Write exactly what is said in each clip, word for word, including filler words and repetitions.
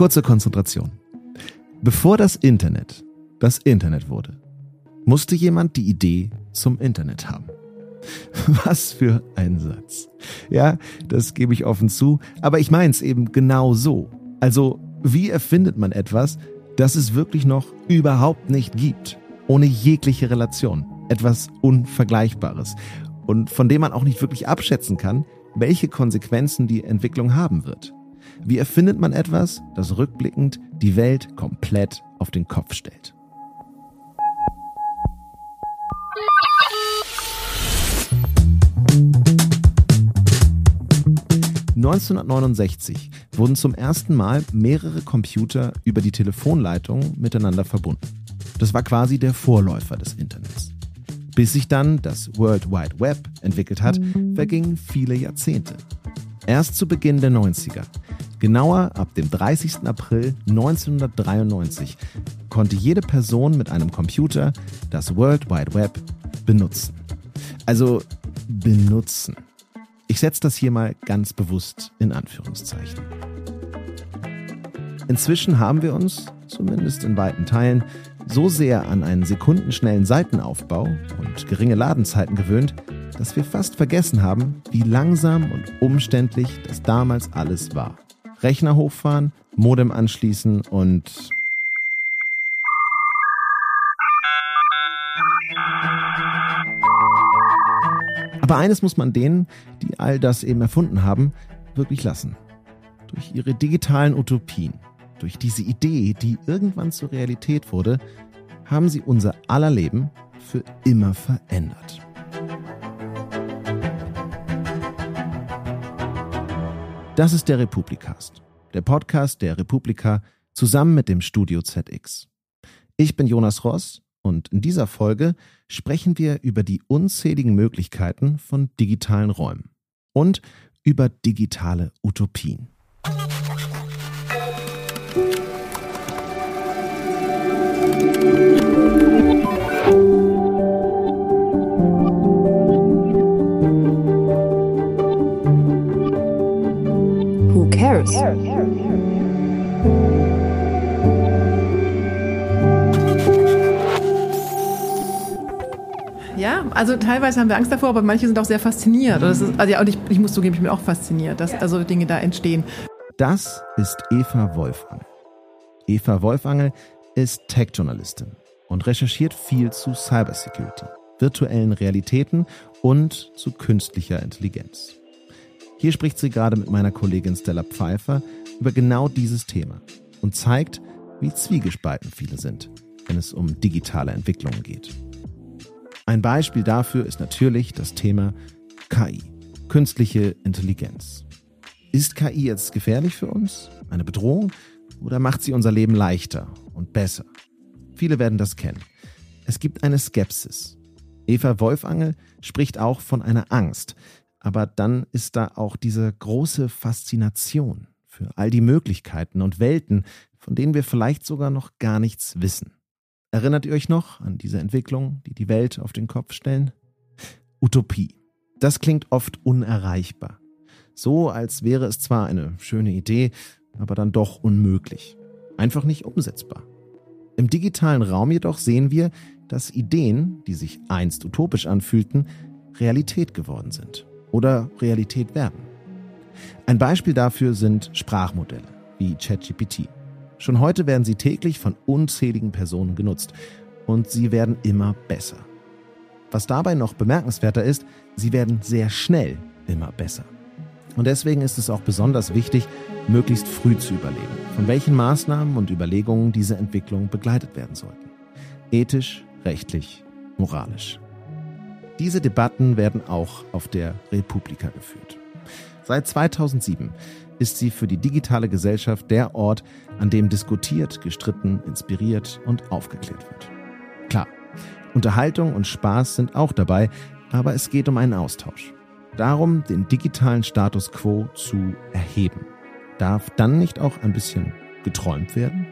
Kurze Konzentration. Bevor das Internet das Internet wurde, musste jemand die Idee zum Internet haben. Was für ein Satz. Ja, das gebe ich offen zu, aber ich meine es eben genau so. Also, wie erfindet man etwas, das es wirklich noch überhaupt nicht gibt? Ohne jegliche Relation. Etwas Unvergleichbares. Und von dem man auch nicht wirklich abschätzen kann, welche Konsequenzen die Entwicklung haben wird. Wie erfindet man etwas, das rückblickend die Welt komplett auf den Kopf stellt? neunzehnhundertneunundsechzig wurden zum ersten Mal mehrere Computer über die Telefonleitung miteinander verbunden. Das war quasi der Vorläufer des Internets. Bis sich dann das World Wide Web entwickelt hat, vergingen viele Jahrzehnte. Erst zu Beginn der neunziger, genauer ab dem dreißigsten April neunzehnhundertdreiundneunzig, konnte jede Person mit einem Computer das World Wide Web benutzen. Also benutzen. Ich setze das hier mal ganz bewusst in Anführungszeichen. Inzwischen haben wir uns, zumindest in weiten Teilen, so sehr an einen sekundenschnellen Seitenaufbau und geringe Ladenzeiten gewöhnt, dass wir fast vergessen haben, wie langsam und umständlich das damals alles war. Rechner hochfahren, Modem anschließen und... Aber eines muss man denen, die all das eben erfunden haben, wirklich lassen. Durch ihre digitalen Utopien, durch diese Idee, die irgendwann zur Realität wurde, haben sie unser aller Leben für immer verändert. Das ist der Republicast, der Podcast der Republika zusammen mit dem Studio Z X. Ich bin Jonas Ross und in dieser Folge sprechen wir über die unzähligen Möglichkeiten von digitalen Räumen und über digitale Utopien. Who cares? Ja, also teilweise haben wir Angst davor, aber manche sind auch sehr fasziniert. Das ist, also ja, und ich, ich muss zugeben, ich bin auch fasziniert, dass also Dinge da entstehen. Das ist Eva Wolfangel. Eva Wolfangel ist Tech-Journalistin und recherchiert viel zu Cybersecurity, virtuellen Realitäten und zu künstlicher Intelligenz. Hier spricht sie gerade mit meiner Kollegin Stella Pfeiffer über genau dieses Thema und zeigt, wie zwiegespalten viele sind, wenn es um digitale Entwicklungen geht. Ein Beispiel dafür ist natürlich das Thema K I, künstliche Intelligenz. Ist K I jetzt gefährlich für uns? Eine Bedrohung? Oder macht sie unser Leben leichter und besser? Viele werden das kennen. Es gibt eine Skepsis. Eva Wolfangel spricht auch von einer Angst. Aber dann ist da auch diese große Faszination für all die Möglichkeiten und Welten, von denen wir vielleicht sogar noch gar nichts wissen. Erinnert ihr euch noch an diese Entwicklungen, die die Welt auf den Kopf stellen? Utopie. Das klingt oft unerreichbar. So, als wäre es zwar eine schöne Idee, aber dann doch unmöglich. Einfach nicht umsetzbar. Im digitalen Raum jedoch sehen wir, dass Ideen, die sich einst utopisch anfühlten, Realität geworden sind oder Realität werden. Ein Beispiel dafür sind Sprachmodelle wie ChatGPT. Schon heute werden sie täglich von unzähligen Personen genutzt und sie werden immer besser. Was dabei noch bemerkenswerter ist, sie werden sehr schnell immer besser. Und deswegen ist es auch besonders wichtig, möglichst früh zu überlegen, von welchen Maßnahmen und Überlegungen diese Entwicklung begleitet werden sollten. Ethisch, rechtlich, moralisch. Diese Debatten werden auch auf der Republika geführt. Seit zweitausendsieben ist sie für die digitale Gesellschaft der Ort, an dem diskutiert, gestritten, inspiriert und aufgeklärt wird. Klar, Unterhaltung und Spaß sind auch dabei, aber es geht um einen Austausch. Darum, den digitalen Status quo zu erheben. Darf dann nicht auch ein bisschen geträumt werden?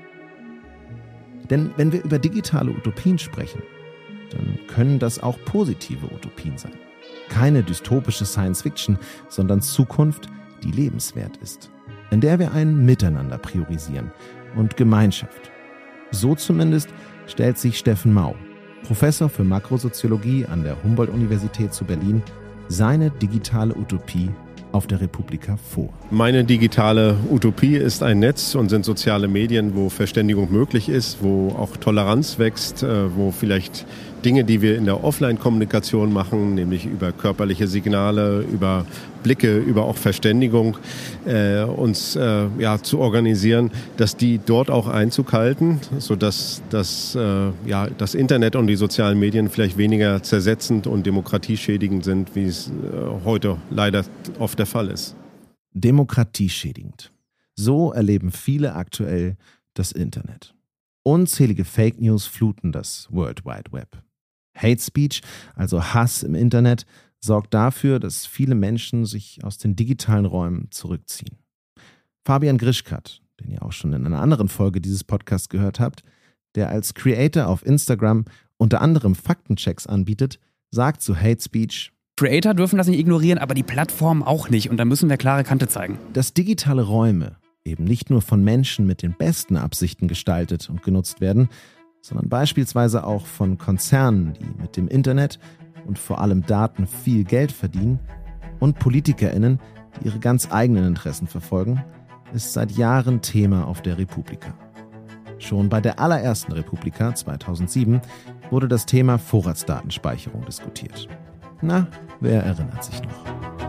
Denn wenn wir über digitale Utopien sprechen, dann können das auch positive Utopien sein. Keine dystopische Science-Fiction, sondern Zukunft, die lebenswert ist. in der wir ein Miteinander priorisieren und Gemeinschaft. So zumindest stellt sich Steffen Mau, Professor für Makrosoziologie an der Humboldt-Universität zu Berlin, seine digitale Utopie auf der Republika vor. Meine digitale Utopie ist ein Netz und sind soziale Medien, wo Verständigung möglich ist, wo auch Toleranz wächst, wo vielleicht Dinge, die wir in der Offline-Kommunikation machen, nämlich über körperliche Signale, über Blicke, über auch Verständigung, äh, uns äh, ja, zu organisieren, dass die dort auch Einzug halten, sodass das, äh, ja, das Internet und die sozialen Medien vielleicht weniger zersetzend und demokratieschädigend sind, wie es äh, heute leider oft der Fall ist. Demokratieschädigend. So erleben viele aktuell das Internet. Unzählige Fake News fluten das World Wide Web. Hate Speech, also Hass im Internet, sorgt dafür, dass viele Menschen sich aus den digitalen Räumen zurückziehen. Fabian Grischkat, den ihr auch schon in einer anderen Folge dieses Podcasts gehört habt, der als Creator auf Instagram unter anderem Faktenchecks anbietet, sagt zu Hate Speech: Creator dürfen das nicht ignorieren, aber die Plattformen auch nicht. Und da müssen wir klare Kante zeigen. Dass digitale Räume eben nicht nur von Menschen mit den besten Absichten gestaltet und genutzt werden, sondern beispielsweise auch von Konzernen, die mit dem Internet und vor allem Daten viel Geld verdienen, und PolitikerInnen, die ihre ganz eigenen Interessen verfolgen, ist seit Jahren Thema auf der Republika. Schon bei der allerersten Republika zweitausendsieben wurde das Thema Vorratsdatenspeicherung diskutiert. Na, wer erinnert sich noch?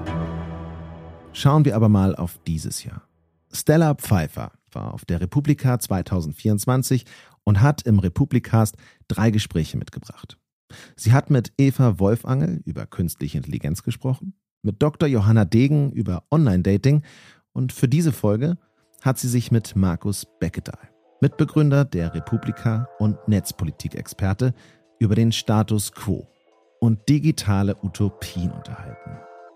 Schauen wir aber mal auf dieses Jahr. Stella Pfeiffer war auf der Republika zweitausendvierundzwanzig und hat im Republicast drei Gespräche mitgebracht. Sie hat mit Eva Wolfangel über künstliche Intelligenz gesprochen, mit Doktor Johanna Degen über Online-Dating und für diese Folge hat sie sich mit Markus Beckedahl, Mitbegründer der Republika und Netzpolitik-Experte, über den Status quo und digitale Utopien unterhalten.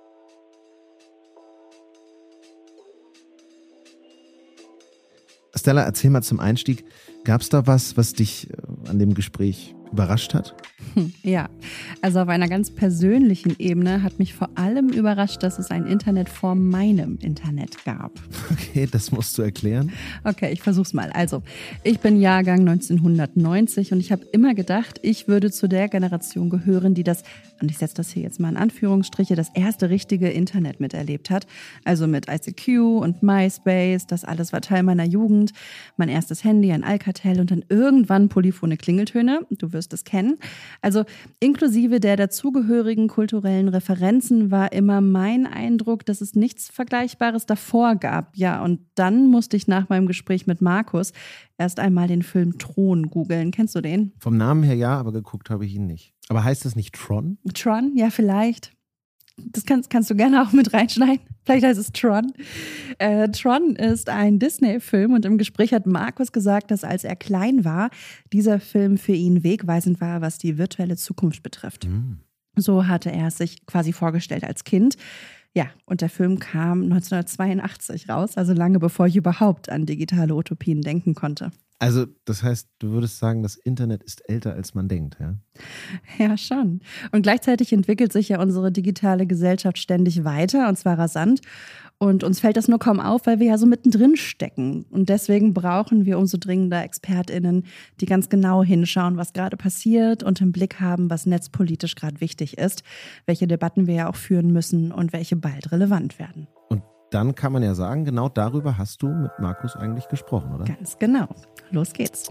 Stella, erzähl mal zum Einstieg, gab es da was, was dich an dem Gespräch überrascht hat? Ja, also auf einer ganz persönlichen Ebene hat mich vor allem überrascht, dass es ein Internet vor meinem Internet gab. Okay, das musst du erklären. Okay, ich versuch's mal. Also, ich bin Jahrgang neunzehnhundertneunzig und ich habe immer gedacht, ich würde zu der Generation gehören, die das, und ich setze das hier jetzt mal in Anführungsstriche, das erste richtige Internet miterlebt hat. Also mit I C Q und MySpace, das alles war Teil meiner Jugend. Mein erstes Handy, ein Alcatel und dann irgendwann polyphone Klingeltöne. Du wirst es kennen. Also inklusive der dazugehörigen kulturellen Referenzen war immer mein Eindruck, dass es nichts Vergleichbares davor gab. Ja, und dann musste ich nach meinem Gespräch mit Markus erst einmal den Film Tron googeln. Kennst du den? Vom Namen her ja, aber geguckt habe ich ihn nicht. Aber heißt das nicht Tron? Tron? Ja, vielleicht. Das kannst, kannst du gerne auch mit reinschneiden. Vielleicht heißt es Tron. Äh, Tron ist ein Disney-Film und im Gespräch hat Markus gesagt, dass als er klein war, dieser Film für ihn wegweisend war, was die virtuelle Zukunft betrifft. Mhm. So hatte er es sich quasi vorgestellt als Kind. Ja, und der Film kam neunzehnhundertzweiundachtzig raus, also lange bevor ich überhaupt an digitale Utopien denken konnte. Also das heißt, du würdest sagen, das Internet ist älter, als man denkt, ja? Ja, schon. Und gleichzeitig entwickelt sich ja unsere digitale Gesellschaft ständig weiter, und zwar rasant. Und uns fällt das nur kaum auf, weil wir ja so mittendrin stecken. Und deswegen brauchen wir umso dringender ExpertInnen, die ganz genau hinschauen, was gerade passiert und im Blick haben, was netzpolitisch gerade wichtig ist, welche Debatten wir ja auch führen müssen und welche bald relevant werden. Und dann kann man ja sagen, genau darüber hast du mit Markus eigentlich gesprochen, oder? Ganz genau. Los geht's.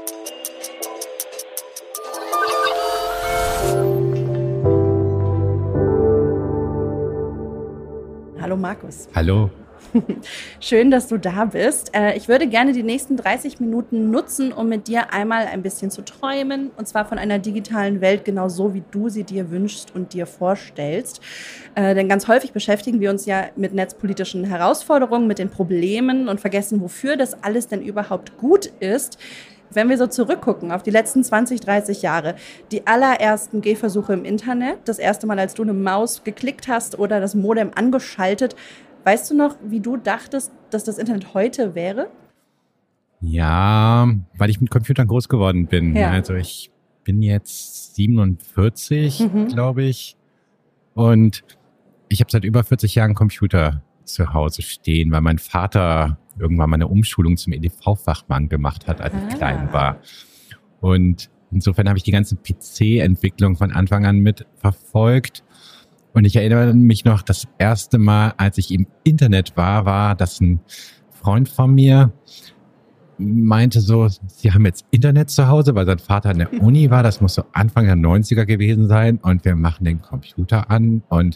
Hallo Markus. Hallo. Schön, dass du da bist. Ich würde gerne die nächsten dreißig Minuten nutzen, um mit dir einmal ein bisschen zu träumen. Und zwar von einer digitalen Welt, genau so, wie du sie dir wünschst und dir vorstellst. Denn ganz häufig beschäftigen wir uns ja mit netzpolitischen Herausforderungen, mit den Problemen und vergessen, wofür das alles denn überhaupt gut ist. Wenn wir so zurückgucken auf die letzten zwanzig, dreißig Jahre, die allerersten Gehversuche im Internet, das erste Mal, als du eine Maus geklickt hast oder das Modem angeschaltet, weißt du noch, wie du dachtest, dass das Internet heute wäre? Ja, weil ich mit Computern groß geworden bin. Ja. Also ich bin jetzt siebenundvierzig, mhm. glaube ich. Und ich habe seit über vierzig Jahren Computer zu Hause stehen, weil mein Vater irgendwann mal eine Umschulung zum E D V-Fachmann gemacht hat, als ich ah. klein war. Und insofern habe ich die ganze P C-Entwicklung von Anfang an mitverfolgt. Und ich erinnere mich noch, das erste Mal, als ich im Internet war, war, dass ein Freund von mir meinte so, sie haben jetzt Internet zu Hause, weil sein Vater an der Uni war. Das muss so Anfang der neunziger gewesen sein. Und wir machen den Computer an und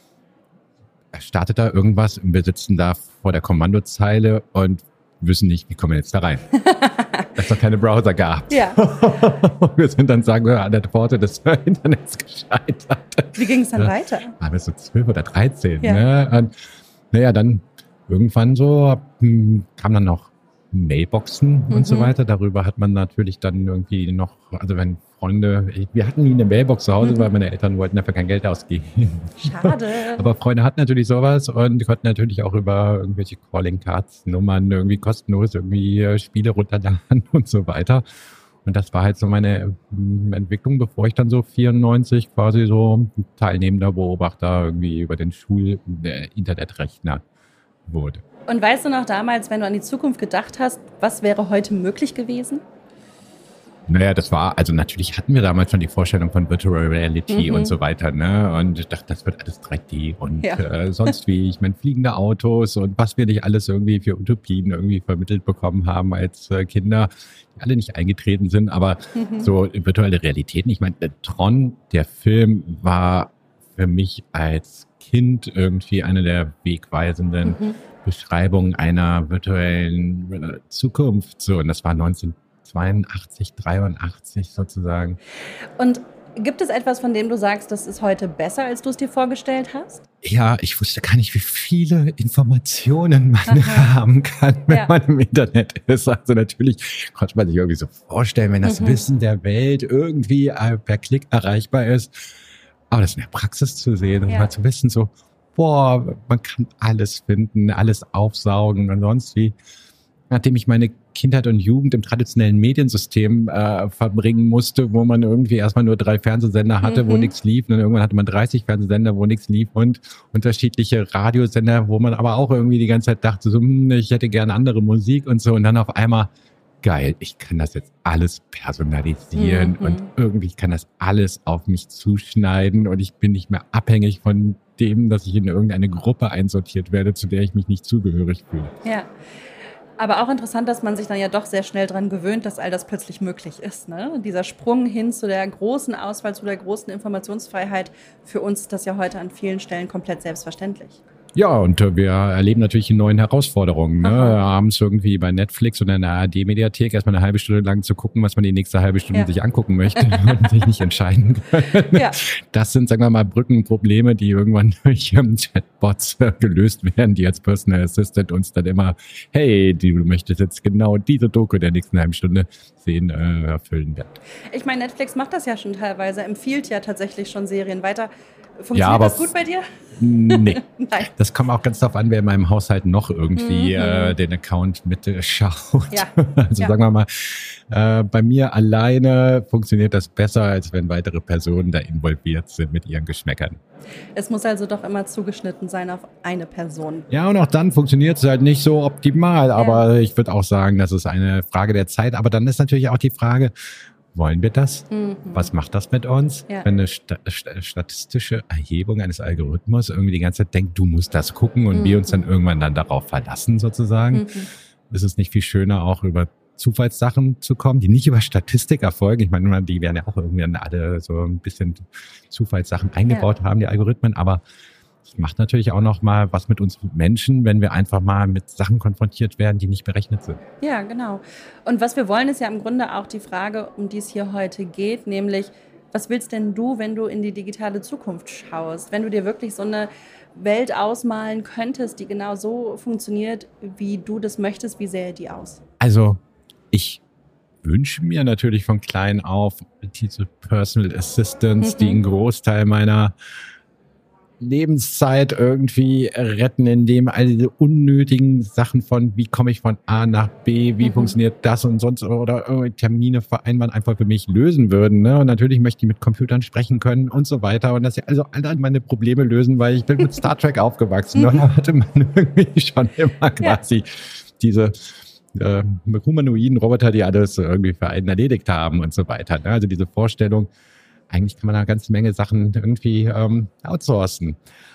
er startet da irgendwas und wir sitzen da vor der Kommandozeile und wissen nicht, wie kommen wir jetzt da rein. Es noch keine Browser gab. Ja. Wir sind dann, sagen wir, an der Pforte des Internets gescheitert. Wie ging es dann ja. weiter? Waren wir so zwölf oder dreizehn. Ja. Ne? Und naja, dann irgendwann so hm, kam dann noch Mailboxen mhm. und so weiter. Darüber hat man natürlich dann irgendwie noch, also wenn Freunde, wir hatten nie eine Mailbox zu Hause, mhm. weil meine Eltern wollten dafür kein Geld ausgeben. Schade. Aber Freunde hatten natürlich sowas und konnten natürlich auch über irgendwelche Calling Cards Nummern irgendwie kostenlos irgendwie Spiele runterladen und so weiter. Und das war halt so meine Entwicklung, bevor ich dann so vierundneunzig quasi so teilnehmender Beobachter irgendwie über den Schul-Internetrechner wurde. Und weißt du noch damals, wenn du an die Zukunft gedacht hast, was wäre heute möglich gewesen? Naja, das war, also natürlich hatten wir damals schon die Vorstellung von Virtual Reality mhm. und so weiter, ne? Und ich dachte, das wird alles drei D und ja. äh, sonst wie, ich meine, fliegende Autos und was wir nicht alles irgendwie für Utopien irgendwie vermittelt bekommen haben als äh, Kinder, die alle nicht eingetreten sind, aber mhm. so virtuelle Realitäten. Ich meine, Tron, der Film, war für mich als Kind irgendwie eine der wegweisenden mhm. Beschreibungen einer virtuellen Zukunft. So, und das war neunzehnhundertzweiundachtzig, dreiundachtzig sozusagen. Und gibt es etwas, von dem du sagst, das ist heute besser, als du es dir vorgestellt hast? Ja, ich wusste gar nicht, wie viele Informationen man Aha. haben kann, wenn ja. man im Internet ist. Also natürlich konnte man sich irgendwie so vorstellen, wenn das mhm. Wissen der Welt irgendwie per Klick erreichbar ist. Aber das in der Praxis zu sehen und ja. mal zu wissen, so, boah, man kann alles finden, alles aufsaugen und sonst wie. Nachdem ich meine Kindheit und Jugend im traditionellen Mediensystem äh, verbringen musste, wo man irgendwie erstmal nur drei Fernsehsender hatte, mhm. wo nichts lief, und dann irgendwann hatte man dreißig Fernsehsender, wo nichts lief und unterschiedliche Radiosender, wo man aber auch irgendwie die ganze Zeit dachte, so, hm, ich hätte gerne andere Musik und so, und dann auf einmal, geil, ich kann das jetzt alles personalisieren mhm. und irgendwie kann das alles auf mich zuschneiden und ich bin nicht mehr abhängig von dem, dass ich in irgendeine Gruppe einsortiert werde, zu der ich mich nicht zugehörig fühle. Ja. Aber auch interessant, dass man sich dann ja doch sehr schnell dran gewöhnt, dass all das plötzlich möglich ist. Ne? Dieser Sprung hin zu der großen Auswahl, zu der großen Informationsfreiheit, für uns ist das ja heute an vielen Stellen komplett selbstverständlich. Ja, und äh, wir erleben natürlich die neuen Herausforderungen. Ne? Abends irgendwie bei Netflix oder in der A R D-Mediathek erstmal eine halbe Stunde lang zu gucken, was man die nächste halbe Stunde ja. sich angucken möchte und sich nicht entscheiden können. Ja. Das sind, sagen wir mal, Brückenprobleme, die irgendwann durch ähm, Chatbots äh, gelöst werden, die als Personal Assistant uns dann immer, hey, du möchtest jetzt genau diese Doku der nächsten halben Stunde sehen, äh, erfüllen werden. Ich meine, Netflix macht das ja schon teilweise, empfiehlt ja tatsächlich schon Serien weiter. Funktioniert ja, aber das gut bei dir? Nee. Nein. Das kommt auch ganz darauf an, wer in meinem Haushalt noch irgendwie mhm. äh, den Account mit äh, schaut. Ja. Also ja. sagen wir mal, äh, bei mir alleine funktioniert das besser, als wenn weitere Personen da involviert sind mit ihren Geschmäckern. Es muss also doch immer zugeschnitten sein auf eine Person. Ja, und auch dann funktioniert es halt nicht so optimal. Aber ja. ich würde auch sagen, das ist eine Frage der Zeit. Aber dann ist natürlich auch die Frage, wollen wir das? Mhm. Was macht das mit uns? Ja. Wenn eine sta- sta- statistische Erhebung eines Algorithmus irgendwie die ganze Zeit denkt, du musst das gucken und mhm. wir uns dann irgendwann dann darauf verlassen sozusagen, mhm. ist es nicht viel schöner, auch über Zufallssachen zu kommen, die nicht über Statistik erfolgen. Ich meine, die werden ja auch irgendwie alle so ein bisschen Zufallssachen eingebaut ja. haben, die Algorithmen, aber es macht natürlich auch noch mal was mit uns Menschen, wenn wir einfach mal mit Sachen konfrontiert werden, die nicht berechnet sind. Ja, genau. Und was wir wollen, ist ja im Grunde auch die Frage, um die es hier heute geht, nämlich, was willst denn du, wenn du in die digitale Zukunft schaust? Wenn du dir wirklich so eine Welt ausmalen könntest, die genau so funktioniert, wie du das möchtest, wie sähe die aus? Also, ich wünsche mir natürlich von klein auf diese Personal Assistants, mhm. die einen Großteil meiner Lebenszeit irgendwie retten, indem all diese unnötigen Sachen von, wie komme ich von A nach B, wie mhm. funktioniert das und sonst, oder irgendwie Termine vereinbaren, einfach für mich lösen würden. Ne? Und natürlich möchte ich mit Computern sprechen können und so weiter. Und dass sie also alle meine Probleme lösen, weil ich bin mit Star Trek aufgewachsen. Und da hatte man irgendwie schon immer quasi ja. diese äh, humanoiden Roboter, die alles irgendwie für einen erledigt haben und so weiter. Ne? Also diese Vorstellung, eigentlich kann man da eine ganze Menge Sachen irgendwie ähm, outsourcen.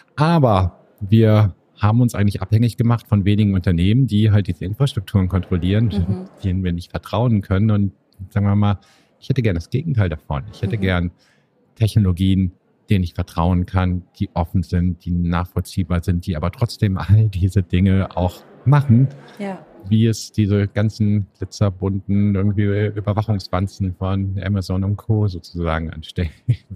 Aber wir haben uns eigentlich abhängig gemacht von wenigen Unternehmen, die halt diese Infrastrukturen kontrollieren, mhm. denen wir nicht vertrauen können. Und sagen wir mal, ich hätte gern das Gegenteil davon. Ich hätte mhm. gern Technologien, denen ich vertrauen kann, die offen sind, die nachvollziehbar sind, die aber trotzdem all diese Dinge auch machen. Ja. Wie es diese ganzen glitzerbunten irgendwie Überwachungswanzen von Amazon und Co. sozusagen anstellen.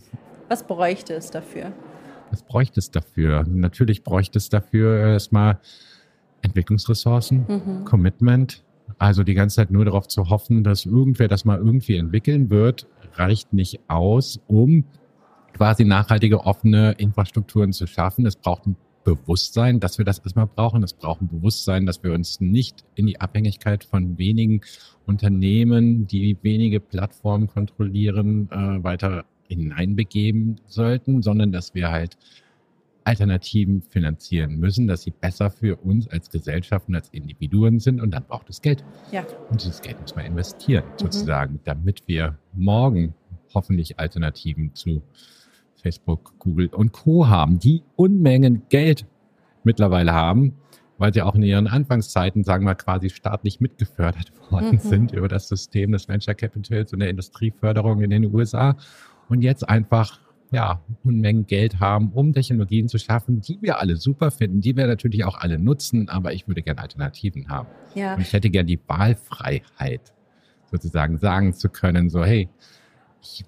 Was bräuchte es dafür? Was bräuchte es dafür? Natürlich bräuchte es dafür erstmal Entwicklungsressourcen, mhm. Commitment. Also die ganze Zeit nur darauf zu hoffen, dass irgendwer das mal irgendwie entwickeln wird, reicht nicht aus, um quasi nachhaltige, offene Infrastrukturen zu schaffen. Es braucht ein Bewusstsein, dass wir das erstmal brauchen. Es braucht ein Bewusstsein, dass wir uns nicht in die Abhängigkeit von wenigen Unternehmen, die wenige Plattformen kontrollieren, äh, weiter hineinbegeben sollten, sondern dass wir halt Alternativen finanzieren müssen, dass sie besser für uns als Gesellschaft und als Individuen sind, und dann braucht es Geld. Ja. Und dieses Geld muss man investieren, mhm. sozusagen, damit wir morgen hoffentlich Alternativen zu Facebook, Google und Co. haben, die Unmengen Geld mittlerweile haben, weil sie auch in ihren Anfangszeiten, sagen wir, quasi staatlich mitgefördert worden mhm. sind über das System des Venture Capitals und der Industrieförderung in den U S A und jetzt einfach ja Unmengen Geld haben, um Technologien zu schaffen, die wir alle super finden, die wir natürlich auch alle nutzen, aber ich würde gerne Alternativen haben. Ja. Und ich hätte gerne die Wahlfreiheit, sozusagen sagen zu können, so hey, ich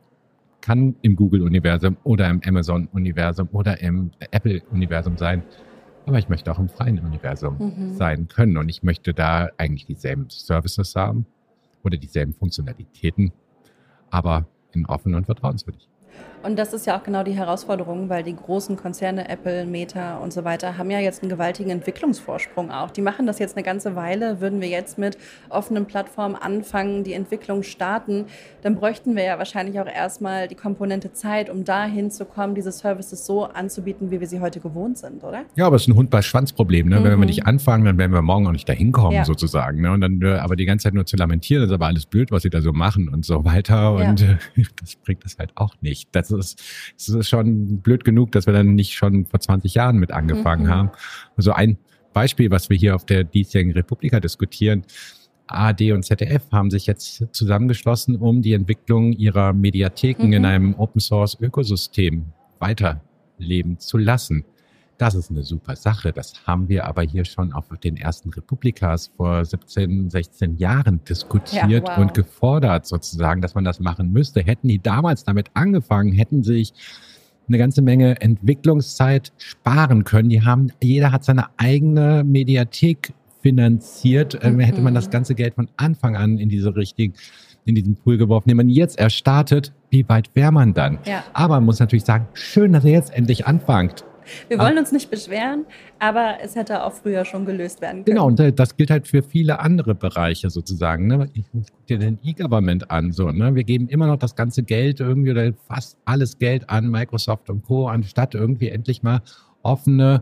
kann im Google-Universum oder im Amazon-Universum oder im Apple-Universum sein. Aber ich möchte auch im freien Universum mhm. sein können. Und ich möchte da eigentlich dieselben Services haben oder dieselben Funktionalitäten, aber in offen und vertrauenswürdig. Und das ist ja auch genau die Herausforderung, weil die großen Konzerne, Apple, Meta und so weiter, haben ja jetzt einen gewaltigen Entwicklungsvorsprung auch. Die machen das jetzt eine ganze Weile. Würden wir jetzt mit offenen Plattformen anfangen, die Entwicklung starten, dann bräuchten wir ja wahrscheinlich auch erstmal die Komponente Zeit, um dahin zu kommen, diese Services so anzubieten, wie wir sie heute gewohnt sind, oder? Ja, aber es ist ein Hund-bei-Schwanz-Problem. Ne? Mhm. Wenn wir nicht anfangen, dann werden wir morgen auch nicht dahin kommen, ja. sozusagen. Ne? Und dann aber die ganze Zeit nur zu lamentieren, das ist aber alles blöd, was sie da so machen und so weiter. Und ja. das bringt es halt auch nicht. Das ist, es ist schon blöd genug, dass wir dann nicht schon vor zwanzig Jahren mit angefangen mhm. haben. Also ein Beispiel, was wir hier auf der diesjährigen Republika diskutieren, A R D und Z D F haben sich jetzt zusammengeschlossen, um die Entwicklung ihrer Mediatheken mhm. in einem Open-Source-Ökosystem weiterleben zu lassen. Das ist eine super Sache. Das haben wir aber hier schon auf den ersten Republikas vor siebzehn, sechzehn Jahren diskutiert ja, wow. und gefordert sozusagen, dass man das machen müsste. Hätten die damals damit angefangen, hätten sich eine ganze Menge Entwicklungszeit sparen können. Die haben, jeder hat seine eigene Mediathek finanziert. Mhm. Hätte man das ganze Geld von Anfang an in diese richtigen, in diesen Pool geworfen, den man jetzt erst startet, wie weit wäre man dann? Ja. Aber man muss natürlich sagen, schön, dass ihr jetzt endlich anfangt. Wir wollen uns nicht beschweren, aber es hätte auch früher schon gelöst werden können. Genau, und das gilt halt für viele andere Bereiche sozusagen. Ne? Ich gucke dir den E-Government an. So, ne? Wir geben immer noch das ganze Geld irgendwie oder fast alles Geld an Microsoft und Co., anstatt irgendwie endlich mal offene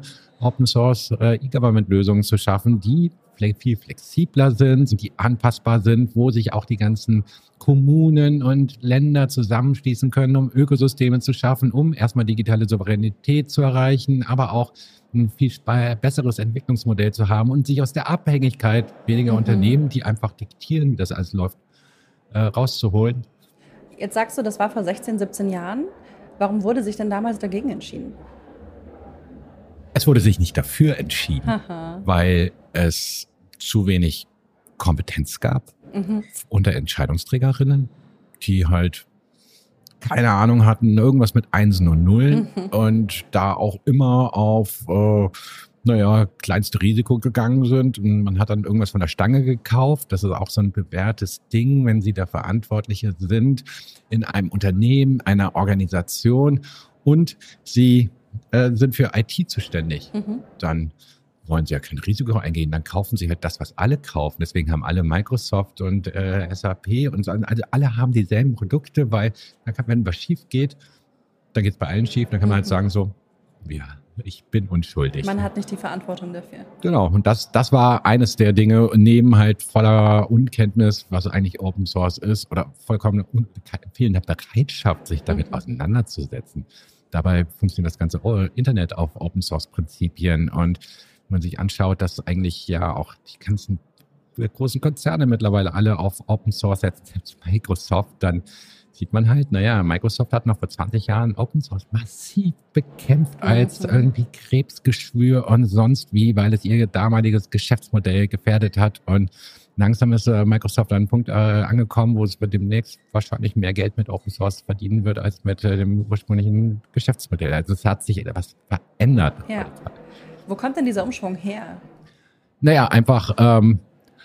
Open-Source-E-Government-Lösungen zu schaffen, die viel flexibler sind, die anpassbar sind, wo sich auch die ganzen Kommunen und Länder zusammenschließen können, um Ökosysteme zu schaffen, um erstmal digitale Souveränität zu erreichen, aber auch ein viel besseres Entwicklungsmodell zu haben und sich aus der Abhängigkeit weniger mhm. Unternehmen, die einfach diktieren, wie das alles läuft, äh, rauszuholen. Jetzt sagst du, das war vor sechzehn, siebzehn Jahren. Warum wurde sich denn damals dagegen entschieden? Es wurde sich nicht dafür entschieden, Aha. weil es zu wenig Kompetenz gab mhm. unter Entscheidungsträgerinnen, die halt keine Ahnung hatten, irgendwas mit Einsen und Nullen mhm. und da auch immer auf, äh, naja, kleinste Risiko gegangen sind. Und man hat dann irgendwas von der Stange gekauft. Das ist auch so ein bewährtes Ding, wenn Sie der Verantwortliche sind in einem Unternehmen, einer Organisation und Sie äh, sind für I T zuständig. Mhm. Dann wollen sie ja kein Risiko eingehen, dann kaufen sie halt das, was alle kaufen. Deswegen haben alle Microsoft und äh, S A P und so, also alle haben dieselben Produkte, weil dann kann, wenn was schief geht, dann geht es bei allen schief, dann kann man Mhm. halt sagen so, ja, ich bin unschuldig. Man hat nicht die Verantwortung dafür. Genau, und das, das war eines der Dinge, neben halt voller Unkenntnis, was eigentlich Open Source ist, oder vollkommene un- fehlende Bereitschaft, sich damit Mhm. auseinanderzusetzen. Dabei funktioniert das ganze Internet auf Open Source Prinzipien, und wenn man sich anschaut, dass eigentlich ja auch die ganzen großen Konzerne mittlerweile alle auf Open Source setzen, selbst Microsoft, dann sieht man halt, naja, Microsoft hat noch vor zwanzig Jahren Open Source massiv bekämpft als Mhm. irgendwie Krebsgeschwür und sonst wie, weil es ihr damaliges Geschäftsmodell gefährdet hat. Und langsam ist äh, Microsoft an einem Punkt äh, angekommen, wo es demnächst wahrscheinlich mehr Geld mit Open Source verdienen wird als mit äh, dem ursprünglichen Geschäftsmodell. Also es hat sich etwas verändert. Ja. Wo kommt denn dieser Umschwung her? Naja, einfach ähm,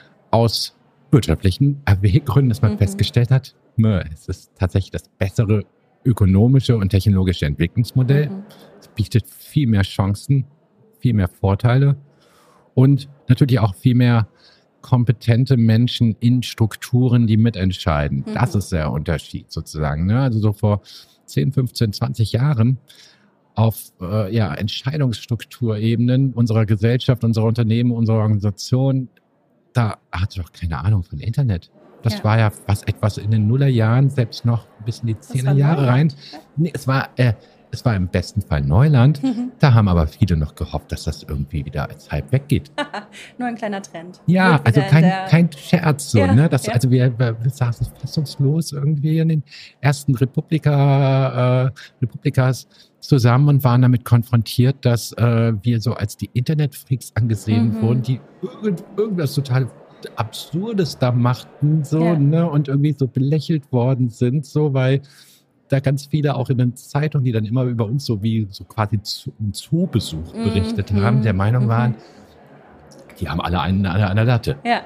aus wirtschaftlichen Erwäggründen, dass man Mhm. festgestellt hat, nö, es ist tatsächlich das bessere ökonomische und technologische Entwicklungsmodell. Mhm. Es bietet viel mehr Chancen, viel mehr Vorteile und natürlich auch viel mehr kompetente Menschen in Strukturen, die mitentscheiden. Mhm. Das ist der Unterschied sozusagen. Ne? Also so vor zehn, fünfzehn, zwanzig Jahren auf äh, ja, Entscheidungsstrukturebenen unserer Gesellschaft, unserer Unternehmen, unserer Organisation, da hatte doch keine Ahnung von Internet. Das Ja. war ja was etwas in den Nullerjahren, selbst noch bis in die Zehnerjahre Neuland. rein. Nee, es war, äh, es war im besten Fall Neuland. Mhm. Da haben aber viele noch gehofft, dass das irgendwie wieder als Hype weggeht. Nur ein kleiner Trend. Ja, Wird also wieder in kein, der- kein Scherz so, Ja, ne? Das, ja. Also wir, wir, wir saßen fassungslos irgendwie in den ersten Republika, äh, Republikas zusammen und waren damit konfrontiert, dass äh, wir so als die Internetfreaks angesehen Mhm. wurden, die irgend, irgendwas total Absurdes da machten, so, Ja. ne? Und irgendwie so belächelt worden sind, so, weil da ganz viele auch in den Zeitungen, die dann immer über uns so wie so quasi zu, einen Zoobesuch Mhm. berichtet haben, der Meinung Mhm. waren, die haben alle einen an der Latte. Ja.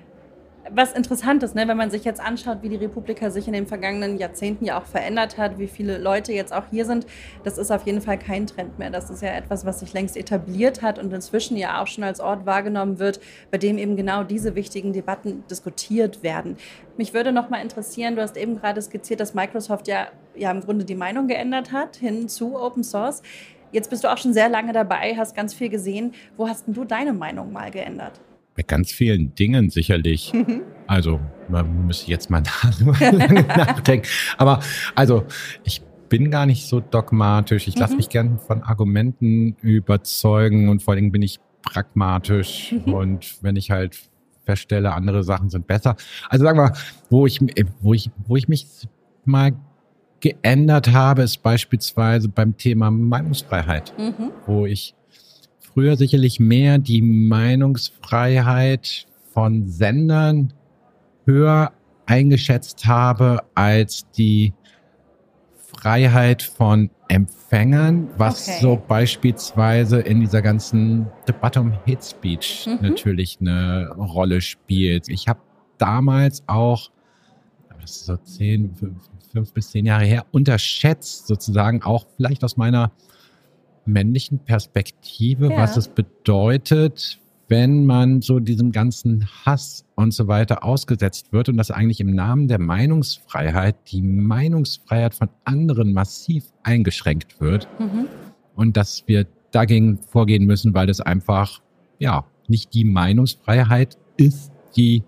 Was interessant ist, ne, wenn man sich jetzt anschaut, wie die Republika sich in den vergangenen Jahrzehnten ja auch verändert hat, wie viele Leute jetzt auch hier sind, das ist auf jeden Fall kein Trend mehr. Das ist ja etwas, was sich längst etabliert hat und inzwischen ja auch schon als Ort wahrgenommen wird, bei dem eben genau diese wichtigen Debatten diskutiert werden. Mich würde noch mal interessieren, du hast eben gerade skizziert, dass Microsoft ja, ja im Grunde die Meinung geändert hat hin zu Open Source. Jetzt bist du auch schon sehr lange dabei, hast ganz viel gesehen. Wo hast denn du deine Meinung mal geändert? Bei ganz vielen Dingen sicherlich. Also, man müsste jetzt mal lange nachdenken. Aber, also, ich bin gar nicht so dogmatisch. Ich lasse Mhm. mich gern von Argumenten überzeugen und vor allem bin ich pragmatisch. Mhm. Und wenn ich halt feststelle, andere Sachen sind besser. Also, sagen wir, wo ich, wo ich, wo ich mich mal geändert habe, ist beispielsweise beim Thema Meinungsfreiheit, Mhm. wo ich früher sicherlich mehr die Meinungsfreiheit von Sendern höher eingeschätzt habe als die Freiheit von Empfängern, was Okay. so beispielsweise in dieser ganzen Debatte um Hate Speech Mhm. natürlich eine Rolle spielt. Ich habe damals auch, das ist so zehn, fünf, fünf bis zehn Jahre her, unterschätzt sozusagen auch vielleicht aus meiner männlichen Perspektive, Ja. was es bedeutet, wenn man so diesem ganzen Hass und so weiter ausgesetzt wird und dass eigentlich im Namen der Meinungsfreiheit die Meinungsfreiheit von anderen massiv eingeschränkt wird Mhm. und dass wir dagegen vorgehen müssen, weil das einfach ja nicht die Meinungsfreiheit ist, die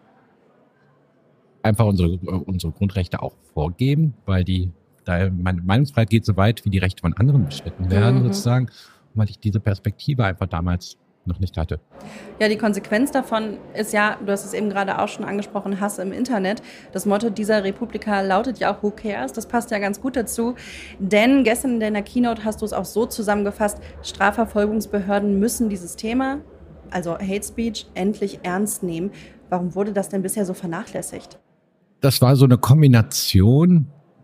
einfach unsere, unsere Grundrechte auch vorgeben, weil die da meine Meinungsfreiheit geht so weit, wie die Rechte von anderen beschnitten werden, Mhm. sozusagen, und weil ich diese Perspektive einfach damals noch nicht hatte. Ja, die Konsequenz davon ist ja, du hast es eben gerade auch schon angesprochen, Hass im Internet. Das Motto dieser Republika lautet ja auch Who cares? Das passt ja ganz gut dazu. Denn gestern in deiner Keynote hast du es auch so zusammengefasst, Strafverfolgungsbehörden müssen dieses Thema, also Hate Speech, endlich ernst nehmen. Warum wurde das denn bisher so vernachlässigt? Das war so eine Kombination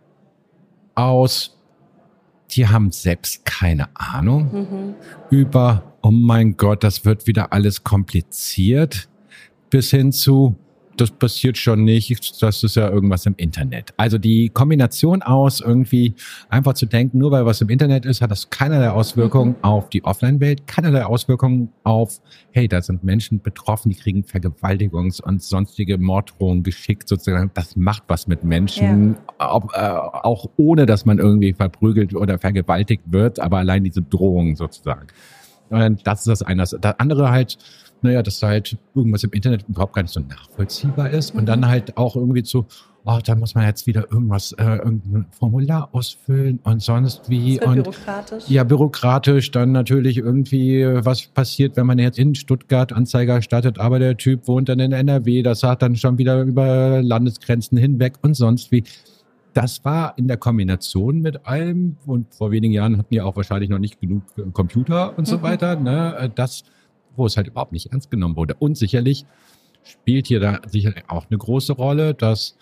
aus, die haben selbst keine Ahnung, Mhm. über, oh mein Gott, das wird wieder alles kompliziert, bis hin zu, das passiert schon nicht, das ist ja irgendwas im Internet. Also die Kombination aus irgendwie einfach zu denken, nur weil was im Internet ist, hat das keinerlei Auswirkungen mhm. auf die Offline-Welt, keinerlei Auswirkungen auf, hey, da sind Menschen betroffen, die kriegen Vergewaltigungs- und sonstige Morddrohungen geschickt sozusagen. Das macht was mit Menschen, ja. ob, äh, auch ohne, dass man irgendwie verprügelt oder vergewaltigt wird, aber allein diese Drohungen sozusagen. Und das ist das eine. Das andere halt, naja, dass halt irgendwas im Internet überhaupt gar nicht so nachvollziehbar ist und dann halt auch irgendwie zu, oh, da muss man jetzt wieder irgendwas, äh, irgendein Formular ausfüllen und sonst wie. Das wird und bürokratisch. Ja, bürokratisch. Dann natürlich irgendwie, was passiert, wenn man jetzt in Stuttgart Anzeige erstattet, aber der Typ wohnt dann in N R W, das hat dann schon wieder über Landesgrenzen hinweg und sonst wie. Das war in der Kombination mit allem, und vor wenigen Jahren hatten ja auch wahrscheinlich noch nicht genug Computer und so mhm. weiter, ne, das, wo es halt überhaupt nicht ernst genommen wurde. Und sicherlich spielt hier da sicherlich auch eine große Rolle, dass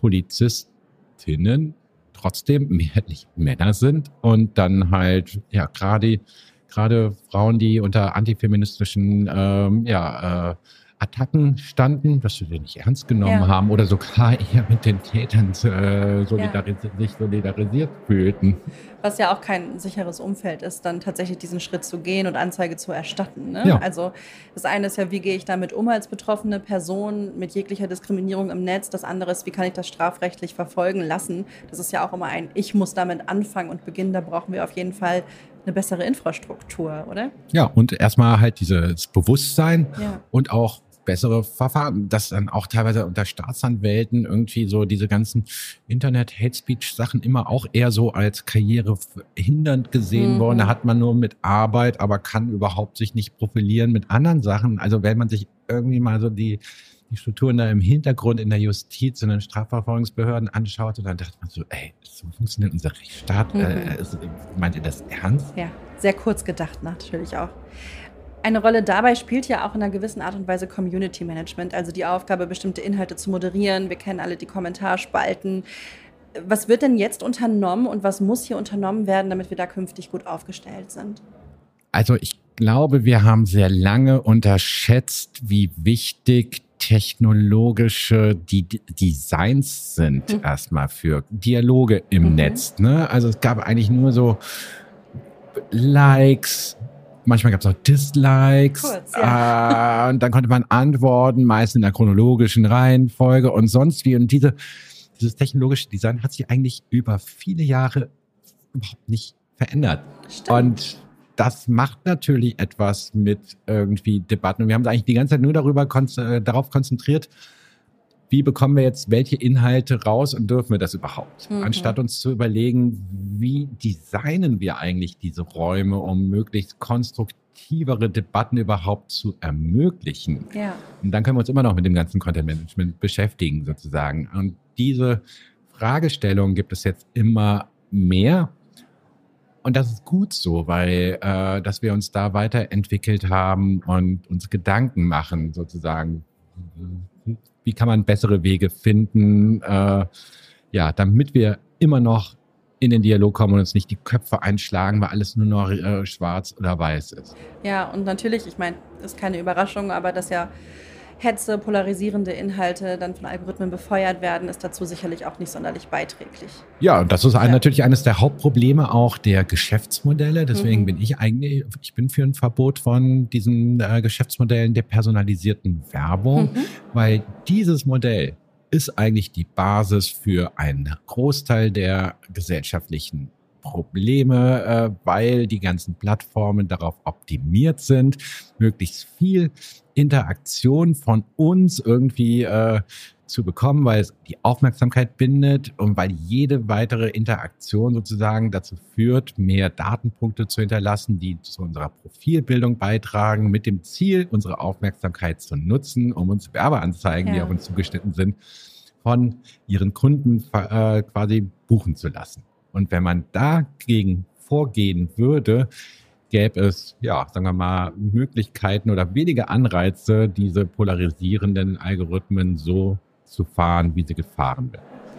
Polizistinnen trotzdem mehrheitlich Männer sind und dann halt, ja, gerade gerade Frauen, die unter antifeministischen ähm, ja, äh, Attacken standen, dass sie den nicht ernst genommen ja. haben oder sogar eher mit den Tätern äh, solidaris- ja. sich solidarisiert fühlten. Was ja auch kein sicheres Umfeld ist, dann tatsächlich diesen Schritt zu gehen und Anzeige zu erstatten. Ne? Ja. Also das eine ist ja, wie gehe ich damit um als betroffene Person mit jeglicher Diskriminierung im Netz. Das andere ist, wie kann ich das strafrechtlich verfolgen lassen. Das ist ja auch immer ein, ich muss damit anfangen und beginnen. Da brauchen wir auf jeden Fall eine bessere Infrastruktur, oder? Ja, und erstmal halt dieses Bewusstsein ja. und auch bessere Verfahren, dass dann auch teilweise unter Staatsanwälten irgendwie so diese ganzen Internet-Hate-Speech-Sachen immer auch eher so als karrierehindernd gesehen mhm. worden. Da hat man nur mit Arbeit, aber kann überhaupt sich nicht profilieren mit anderen Sachen. Also wenn man sich irgendwie mal so die, die Strukturen da im Hintergrund in der Justiz und den Strafverfolgungsbehörden anschaut, und dann dachte man so, ey, so funktioniert unser Rechtsstaat. Mhm. Äh, meint ihr das ernst? Ja, sehr kurz gedacht natürlich auch. Eine Rolle dabei spielt ja auch in einer gewissen Art und Weise Community Management, also die Aufgabe, bestimmte Inhalte zu moderieren. Wir kennen alle die Kommentarspalten. Was wird denn jetzt unternommen und was muss hier unternommen werden, damit wir da künftig gut aufgestellt sind? Also ich glaube, wir haben sehr lange unterschätzt, wie wichtig technologische die Designs sind, mhm. erstmal für Dialoge im mhm. Netz. Ne? Also es gab eigentlich nur so Likes, manchmal gab es auch Dislikes. Kurz, ja. äh, und dann konnte man antworten, meist in der chronologischen Reihenfolge und sonst wie. Und diese, dieses technologische Design hat sich eigentlich über viele Jahre überhaupt nicht verändert. Stimmt. Und das macht natürlich etwas mit irgendwie Debatten. Und wir haben uns eigentlich die ganze Zeit nur darüber kon- darauf konzentriert, wie bekommen wir jetzt welche Inhalte raus und dürfen wir das überhaupt? Mhm. Anstatt uns zu überlegen, wie designen wir eigentlich diese Räume, um möglichst konstruktivere Debatten überhaupt zu ermöglichen. Ja. Und dann können wir uns immer noch mit dem ganzen Content Management beschäftigen sozusagen. Und diese Fragestellung gibt es jetzt immer mehr. Und das ist gut so, weil äh, dass wir uns da weiterentwickelt haben und uns Gedanken machen sozusagen, wie kann man bessere Wege finden, äh, ja, damit wir immer noch in den Dialog kommen und uns nicht die Köpfe einschlagen, weil alles nur noch äh, schwarz oder weiß ist. Ja, und natürlich, ich meine, ist keine Überraschung, aber dass ja Hetze, polarisierende Inhalte dann von Algorithmen befeuert werden, ist dazu sicherlich auch nicht sonderlich beiträglich. Ja, und das ist ein, ja. natürlich eines der Hauptprobleme auch der Geschäftsmodelle. Deswegen mhm. bin ich eigentlich, ich bin für ein Verbot von diesen äh, Geschäftsmodellen der personalisierten Werbung, mhm. weil dieses Modell ist eigentlich die Basis für einen Großteil der gesellschaftlichen Probleme, äh, weil die ganzen Plattformen darauf optimiert sind, möglichst viel Interaktion von uns irgendwie äh, zu bekommen, weil es die Aufmerksamkeit bindet und weil jede weitere Interaktion sozusagen dazu führt, mehr Datenpunkte zu hinterlassen, die zu unserer Profilbildung beitragen, mit dem Ziel, unsere Aufmerksamkeit zu nutzen, um uns Werbeanzeigen, ja. die auf uns zugeschnitten sind, von ihren Kunden äh, quasi buchen zu lassen. Und wenn man dagegen vorgehen würde, gäbe es, ja, sagen wir mal, Möglichkeiten oder weniger Anreize, diese polarisierenden Algorithmen so zu fahren, wie sie gefahren werden.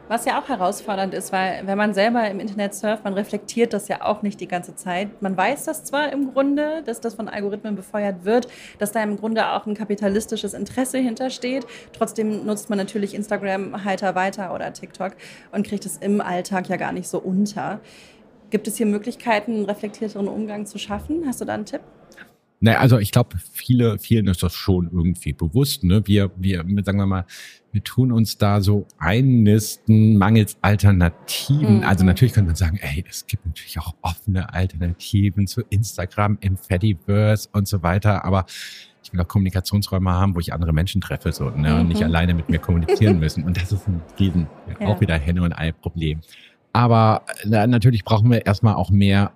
Was ja auch herausfordernd ist, weil wenn man selber im Internet surft, man reflektiert das ja auch nicht die ganze Zeit. Man weiß das zwar im Grunde, dass das von Algorithmen befeuert wird, dass da im Grunde auch ein kapitalistisches Interesse hintersteht. Trotzdem nutzt man natürlich Instagram heiter weiter oder TikTok und kriegt es im Alltag ja gar nicht so unter. Gibt es hier Möglichkeiten, einen reflektierteren Umgang zu schaffen? Hast du da einen Tipp? Naja, also ich glaube, viele, vielen ist das schon irgendwie bewusst. Ne? Wir, wir, sagen wir mal, wir tun uns da so einnisten mangels Alternativen. Mhm. Also natürlich könnte man sagen, ey, es gibt natürlich auch offene Alternativen zu Instagram, im Fediverse und so weiter. Aber ich will auch Kommunikationsräume haben, wo ich andere Menschen treffe, so, ne? Mhm. Und nicht alleine mit mir kommunizieren müssen. Und das ist ein riesen, ja. auch wieder Henne- und Ei-Problem. Aber na, natürlich brauchen wir erstmal auch mehr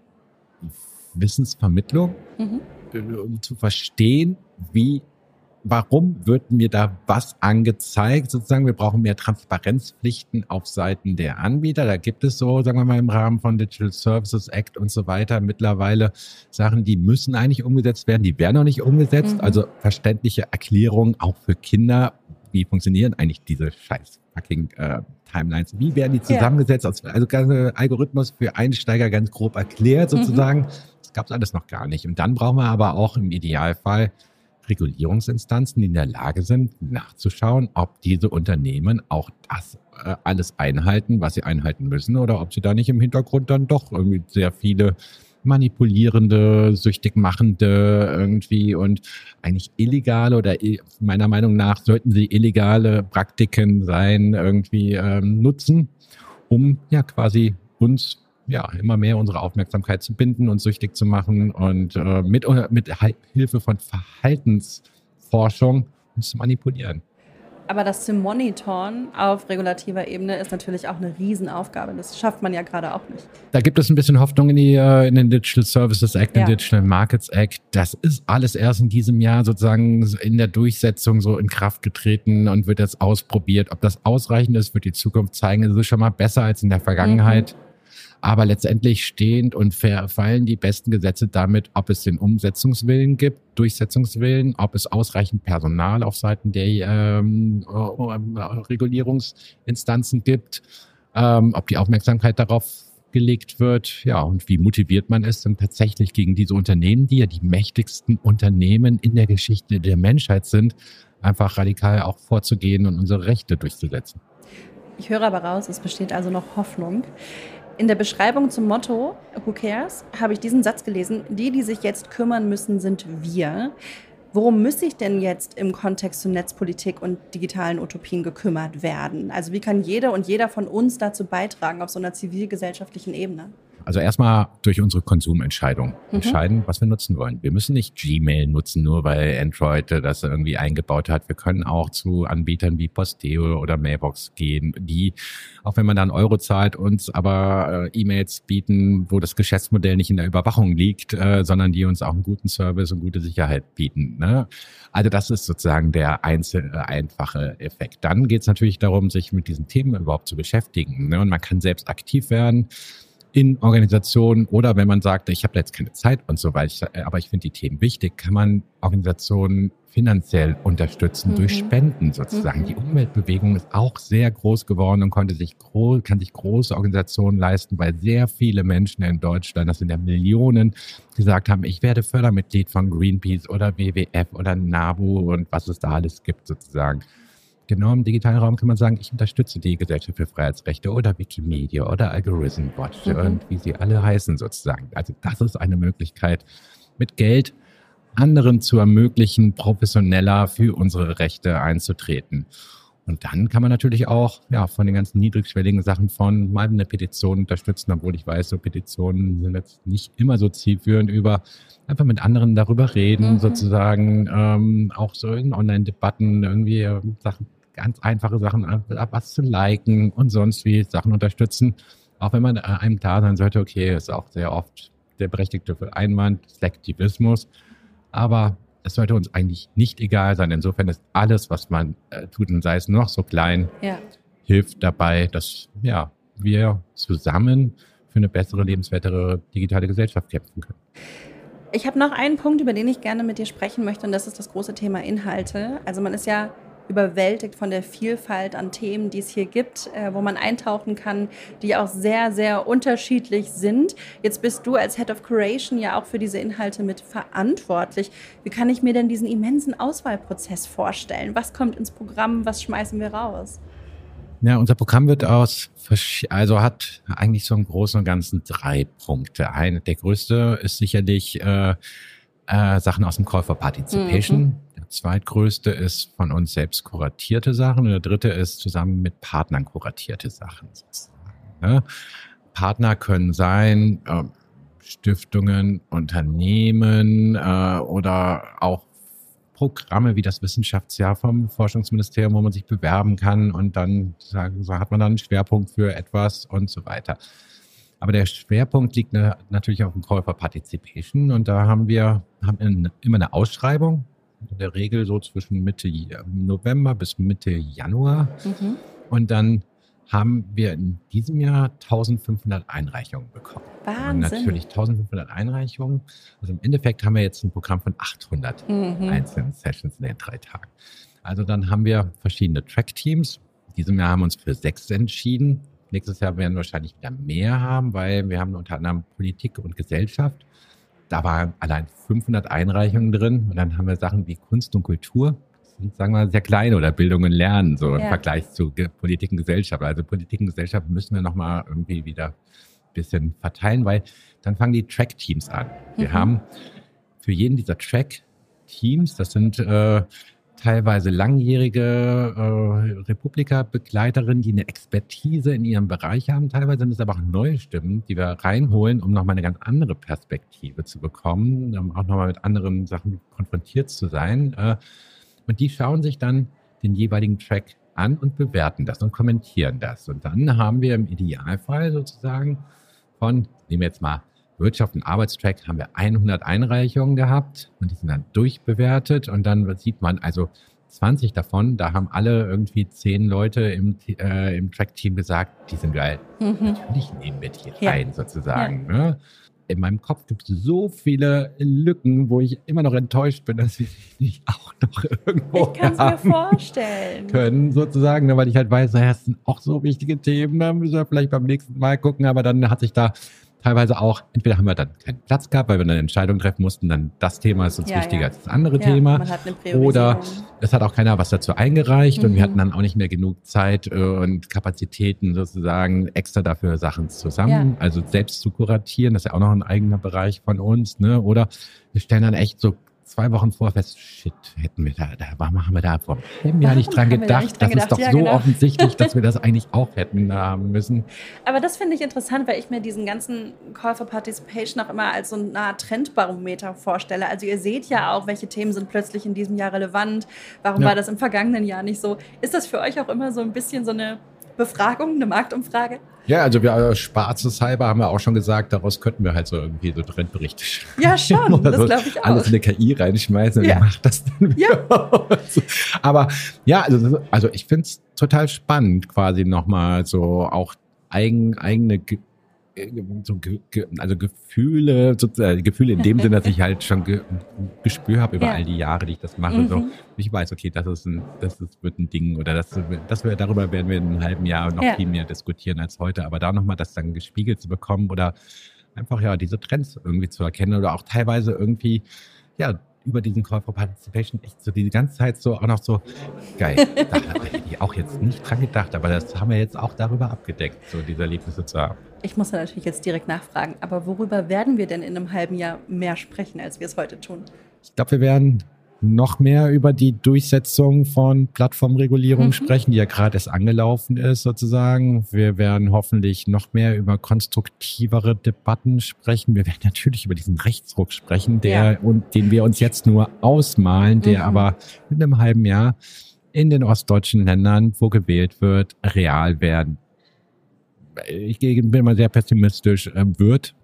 Wissensvermittlung, mhm. um zu verstehen, wie, warum wird mir da was angezeigt, sozusagen. Wir brauchen mehr Transparenzpflichten auf Seiten der Anbieter. Da gibt es so, sagen wir mal, im Rahmen von Digital Services Act und so weiter mittlerweile Sachen, die müssen eigentlich umgesetzt werden, die werden noch nicht umgesetzt. Mhm. Also verständliche Erklärungen auch für Kinder. Wie funktionieren eigentlich diese scheiß fucking äh, Timelines? Wie werden die zusammengesetzt? Ja. Also ganze Algorithmus für Einsteiger ganz grob erklärt sozusagen. Mhm. Das gab es alles noch gar nicht. Und dann brauchen wir aber auch im Idealfall Regulierungsinstanzen, die in der Lage sind, nachzuschauen, ob diese Unternehmen auch das äh, alles einhalten, was sie einhalten müssen, oder ob sie da nicht im Hintergrund dann doch irgendwie sehr viele manipulierende, süchtig machende irgendwie und eigentlich illegale oder meiner Meinung nach sollten sie illegale Praktiken sein, irgendwie ähm, nutzen, um ja quasi uns ja immer mehr unsere Aufmerksamkeit zu binden und süchtig zu machen und äh, mit, mit Hilfe von Verhaltensforschung uns zu manipulieren. Aber das zu monitoren auf regulativer Ebene ist natürlich auch eine Riesenaufgabe. Das schafft man ja gerade auch nicht. Da gibt es ein bisschen Hoffnung in, die, in den Digital Services Act, ja. den Digital Markets Act. Das ist alles erst in diesem Jahr sozusagen in der Durchsetzung so in Kraft getreten und wird jetzt ausprobiert. Ob das ausreichend ist, wird die Zukunft zeigen. Es ist schon mal besser als in der Vergangenheit. Mhm. Aber letztendlich stehend und verfallen die besten Gesetze damit, ob es den Umsetzungswillen gibt, Durchsetzungswillen, ob es ausreichend Personal auf Seiten der ähm, Regulierungsinstanzen gibt, ähm, ob die Aufmerksamkeit darauf gelegt wird, ja, und wie motiviert man ist, dann tatsächlich gegen diese Unternehmen, die ja die mächtigsten Unternehmen in der Geschichte der Menschheit sind, einfach radikal auch vorzugehen und unsere Rechte durchzusetzen. Ich höre aber raus, es besteht also noch Hoffnung. In der Beschreibung zum Motto Who Cares habe ich diesen Satz gelesen: Die, die sich jetzt kümmern müssen, sind wir. Worum muss sich denn jetzt im Kontext zu Netzpolitik und digitalen Utopien gekümmert werden? Also wie kann jede und jeder von uns dazu beitragen auf so einer zivilgesellschaftlichen Ebene? Also erstmal durch unsere Konsumentscheidung mhm. entscheiden, was wir nutzen wollen. Wir müssen nicht Gmail nutzen, nur weil Android das irgendwie eingebaut hat. Wir können auch zu Anbietern wie Posteo oder Mailbox gehen, die, auch wenn man da einen Euro zahlt, uns aber äh, E-Mails bieten, wo das Geschäftsmodell nicht in der Überwachung liegt, äh, sondern die uns auch einen guten Service und gute Sicherheit bieten. Ne? Also das ist sozusagen der einzelne, einfache Effekt. Dann geht es natürlich darum, sich mit diesen Themen überhaupt zu beschäftigen. Ne? Und man kann selbst aktiv werden in Organisationen, oder wenn man sagt, ich habe da jetzt keine Zeit und so weiter, aber ich finde die Themen wichtig, kann man Organisationen finanziell unterstützen mhm. durch Spenden sozusagen. Mhm. Die Umweltbewegung ist auch sehr groß geworden und konnte sich gro- kann sich große Organisationen leisten, weil sehr viele Menschen in Deutschland, das sind ja Millionen, gesagt haben, ich werde Fördermitglied von Greenpeace oder W W F oder NABU und was es da alles gibt sozusagen. Genau im digitalen Raum kann man sagen, ich unterstütze die Gesellschaft für Freiheitsrechte oder Wikimedia oder Algorithm Watch mhm. und wie sie alle heißen sozusagen. Also das ist eine Möglichkeit, mit Geld anderen zu ermöglichen, professioneller für unsere Rechte einzutreten. Und dann kann man natürlich auch ja von den ganzen niedrigschwelligen Sachen von mal eine Petition unterstützen, obwohl ich weiß, so Petitionen sind jetzt nicht immer so zielführend, über einfach mit anderen darüber reden, mhm. sozusagen ähm, auch so in Online-Debatten irgendwie äh, Sachen, ganz einfache Sachen, äh, was zu liken und sonst wie Sachen unterstützen. Auch wenn man äh, einem klar sein sollte, okay, ist auch sehr oft der berechtigte Einwand, Selektivismus, aber es sollte uns eigentlich nicht egal sein. Insofern ist alles, was man äh, tut, und sei es noch so klein, ja. hilft dabei, dass ja, wir zusammen für eine bessere, lebenswertere digitale Gesellschaft kämpfen können. Ich habe noch einen Punkt, über den ich gerne mit dir sprechen möchte, und das ist das große Thema Inhalte. Also man ist ja überwältigt von der Vielfalt an Themen, die es hier gibt, äh, wo man eintauchen kann, die auch sehr, sehr unterschiedlich sind. Jetzt bist du als Head of Curation ja auch für diese Inhalte mit verantwortlich. Wie kann ich mir denn diesen immensen Auswahlprozess vorstellen? Was kommt ins Programm? Was schmeißen wir raus? Ja, unser Programm wird aus, also hat eigentlich so im Großen und Ganzen drei Punkte. Ein, der größte ist sicherlich äh, äh, Sachen aus dem Call for Participation. Mhm. Der zweitgrößte ist von uns selbst kuratierte Sachen. Und der dritte ist zusammen mit Partnern kuratierte Sachen sozusagen. Ne? Partner können sein äh, Stiftungen, Unternehmen äh, oder auch Programme wie das Wissenschaftsjahr vom Forschungsministerium, wo man sich bewerben kann und dann sagen, so hat man dann einen Schwerpunkt für etwas und so weiter. Aber der Schwerpunkt liegt natürlich auf dem Call for Participation und da haben wir haben immer eine Ausschreibung, in der Regel so zwischen Mitte November bis Mitte Januar. Mhm. Und dann haben wir in diesem Jahr eintausendfünfhundert Einreichungen bekommen. Wahnsinn. Und natürlich eintausendfünfhundert Einreichungen. Also im Endeffekt haben wir jetzt ein Programm von achthundert mhm. einzelnen Sessions in den drei Tagen. Also dann haben wir verschiedene Track-Teams. In diesem Jahr haben wir uns für sechs entschieden. Nächstes Jahr werden wir wahrscheinlich wieder mehr haben, weil wir haben unter anderem Politik und Gesellschaft. Da waren allein fünfhundert Einreichungen drin. Und dann haben wir Sachen wie Kunst und Kultur. Sagen wir mal, sehr kleine oder Bildung und Lernen, so im ja. Vergleich zu Ge- Politik und Gesellschaft. Also Politik und Gesellschaft müssen wir nochmal irgendwie wieder ein bisschen verteilen, weil dann fangen die Track-Teams an. Wir mhm. haben für jeden dieser Track-Teams, das sind äh, teilweise langjährige äh, Republika-Begleiterinnen, die eine Expertise in ihrem Bereich haben. Teilweise sind es aber auch neue Stimmen, die wir reinholen, um nochmal eine ganz andere Perspektive zu bekommen, um auch nochmal mit anderen Sachen konfrontiert zu sein. Äh, Und die schauen sich dann den jeweiligen Track an und bewerten das und kommentieren das. Und dann haben wir im Idealfall sozusagen von, nehmen wir jetzt mal Wirtschaft und Arbeitstrack, haben wir hundert Einreichungen gehabt und die sind dann durchbewertet. Und dann sieht man also zwanzig davon, da haben alle irgendwie zehn Leute im, äh, im Track-Team gesagt, die sind geil. Mhm. Natürlich nehmen wir die rein ja. sozusagen. Ja. Ne? In meinem Kopf gibt es so viele Lücken, wo ich immer noch enttäuscht bin, dass wir sie nicht auch noch irgendwo Ich kann es mir vorstellen. können, sozusagen, weil ich halt weiß, das sind auch so wichtige Themen, da müssen wir vielleicht beim nächsten Mal gucken, aber dann hat sich da teilweise auch, entweder haben wir dann keinen Platz gehabt, weil wir eine Entscheidung treffen mussten, dann das Thema ist uns ja, wichtiger ja. als das andere ja, Thema. Man hat eine Priorisierung. Oder es hat auch keiner was dazu eingereicht mhm. und wir hatten dann auch nicht mehr genug Zeit und Kapazitäten sozusagen extra dafür Sachen zusammen, ja. also selbst zu kuratieren, das ist ja auch noch ein eigener Bereich von uns, ne? Oder wir stellen dann echt so zwei Wochen vor fest, shit, hätten wir da, da warum haben wir da vor einem Jahr nicht dran gedacht? Nicht dran das gedacht? Ist doch ja, so genau. offensichtlich, dass wir das eigentlich auch hätten haben müssen. Aber das finde ich interessant, weil ich mir diesen ganzen Call for Participation auch immer als so eine Art Trendbarometer vorstelle. Also ihr seht ja auch, welche Themen sind plötzlich in diesem Jahr relevant. Warum ja. war das im vergangenen Jahr nicht so? Ist das für euch auch immer so ein bisschen so eine Befragung, eine Marktumfrage? Ja, also wir spaßeshalber haben wir auch schon gesagt, daraus könnten wir halt so irgendwie so Trendberichte schreiben. Ja, schon, das so glaube ich auch. Alles in eine K I reinschmeißen und ja. die macht das dann wieder. Ja. Aber ja, also, also ich finde es total spannend, quasi nochmal so auch eigen, eigene so, also Gefühle, sozusagen Gefühle in dem Sinne, dass ich halt schon ge, Gespür habe über ja. all die Jahre, die ich das mache. Mhm. So, ich weiß, okay, das ist ein, das ist, wird ein Ding oder das, das wir, darüber werden wir in einem halben Jahr noch ja. viel mehr diskutieren als heute. Aber da nochmal das dann gespiegelt zu bekommen oder einfach ja diese Trends irgendwie zu erkennen oder auch teilweise irgendwie ja über diesen Call for Participation echt so die ganze Zeit so auch noch so geil. Da hätte ich auch jetzt nicht dran gedacht, aber das haben wir jetzt auch darüber abgedeckt, so diese Erlebnisse zu haben. Ich muss da natürlich jetzt direkt nachfragen, aber worüber werden wir denn in einem halben Jahr mehr sprechen, als wir es heute tun? Ich glaube, wir werden noch mehr über die Durchsetzung von Plattformregulierung mhm. sprechen, die ja gerade erst angelaufen ist sozusagen. Wir werden hoffentlich noch mehr über konstruktivere Debatten sprechen. Wir werden natürlich über diesen Rechtsruck sprechen, der ja. und den wir uns jetzt nur ausmalen, der mhm. aber in einem halben Jahr in den ostdeutschen Ländern, wo gewählt wird, real werden. Ich bin mal sehr pessimistisch, wird.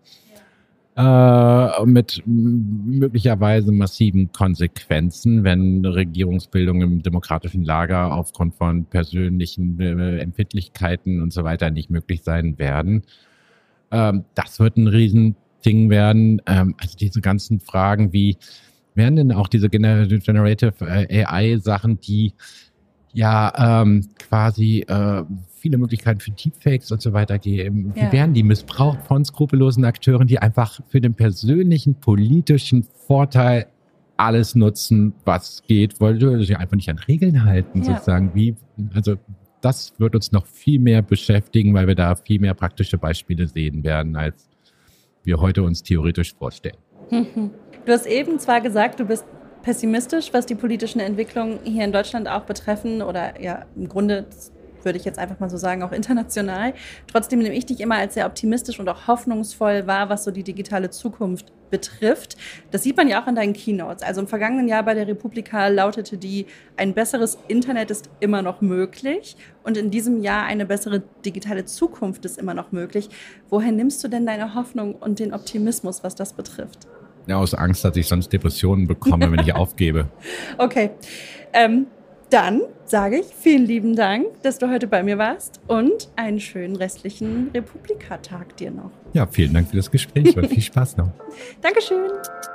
Äh, mit möglicherweise massiven Konsequenzen, wenn Regierungsbildung im demokratischen Lager aufgrund von persönlichen äh, Empfindlichkeiten und so weiter nicht möglich sein werden. Ähm, das wird ein Riesending werden. Ähm, also diese ganzen Fragen wie, werden denn auch diese Generative A I-Sachen, die ja ähm, quasi äh, viele Möglichkeiten für Deepfakes und so weiter geben. Wie Ja. werden die missbraucht von skrupellosen Akteuren, die einfach für den persönlichen politischen Vorteil alles nutzen, was geht, weil sie sich einfach nicht an Regeln halten, Ja. sozusagen. Wie, also das wird uns noch viel mehr beschäftigen, weil wir da viel mehr praktische Beispiele sehen werden, als wir heute uns theoretisch vorstellen. Du hast eben zwar gesagt, du bist pessimistisch, was die politischen Entwicklungen hier in Deutschland auch betreffen oder ja, im Grunde würde ich jetzt einfach mal so sagen, auch international. Trotzdem nehme ich dich immer als sehr optimistisch und auch hoffnungsvoll wahr, was so die digitale Zukunft betrifft. Das sieht man ja auch in deinen Keynotes. Also im vergangenen Jahr bei der Republika lautete die, ein besseres Internet ist immer noch möglich und in diesem Jahr eine bessere digitale Zukunft ist immer noch möglich. Woher nimmst du denn deine Hoffnung und den Optimismus, was das betrifft? Ja, aus Angst, dass ich sonst Depressionen bekomme, wenn ich aufgebe. Okay, ähm, dann sage ich vielen lieben Dank, dass du heute bei mir warst und einen schönen restlichen Republika-Tag dir noch. Ja, vielen Dank für das Gespräch und viel Spaß noch. Dankeschön.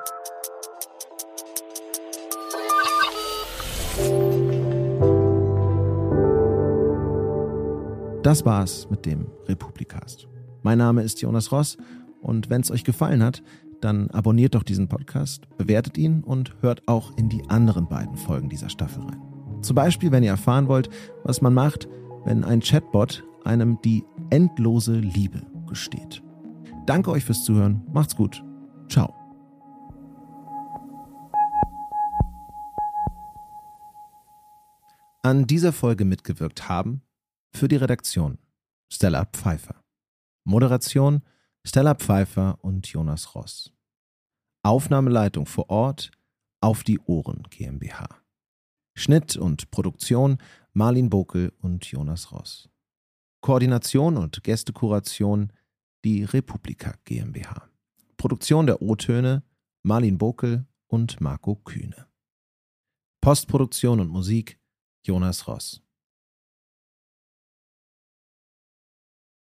Das war's mit dem Republikast. Mein Name ist Jonas Ross und wenn es euch gefallen hat, dann abonniert doch diesen Podcast, bewertet ihn und hört auch in die anderen beiden Folgen dieser Staffel rein. Zum Beispiel, wenn ihr erfahren wollt, was man macht, wenn ein Chatbot einem die endlose Liebe gesteht. Danke euch fürs Zuhören. Macht's gut. Ciao. An dieser Folge mitgewirkt haben für die Redaktion Stella Pfeiffer. Moderation Stella Pfeiffer und Jonas Ross. Aufnahmeleitung vor Ort Auf die Ohren GmbH. Schnitt und Produktion Marlin Bokel und Jonas Ross. Koordination und Gästekuration die Republika GmbH. Produktion der O-Töne Marlin Bokel und Marco Kühne. Postproduktion und Musik Jonas Ross.